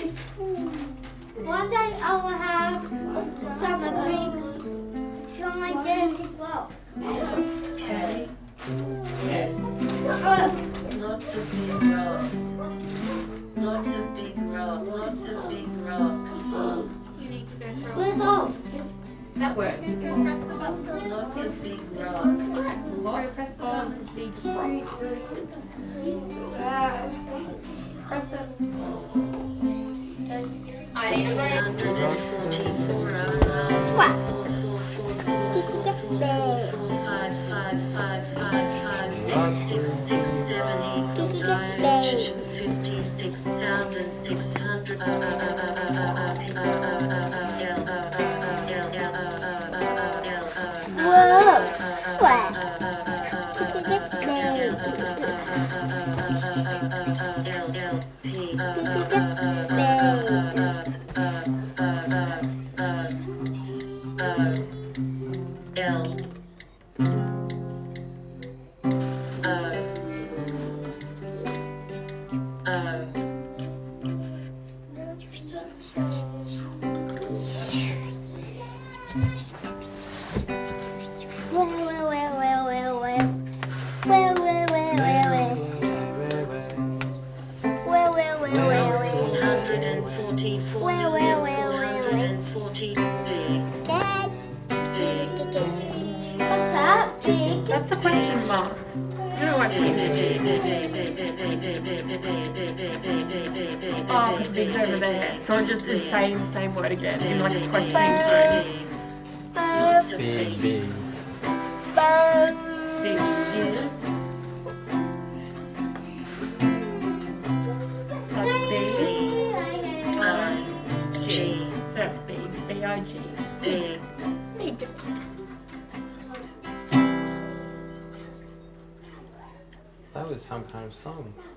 One day I will have some big gigantic rocks. Okay. Yes. Lots of big rocks. Lots of big rocks. Lots of big rocks. You need to go through. Where's all? That works. You can press the button. Lots of big rocks. Lots of big rocks. Press it. I need to go. 144 What? 55667 equals 56,600 What's that? Big? That's a question mark. You know what's it? Oh, because big's over there. So it just is saying the same word again in like a question tone. Big, big. Big is. Like B-I-G. So that's big. B-I-G. Big. Big. That was some kind of song.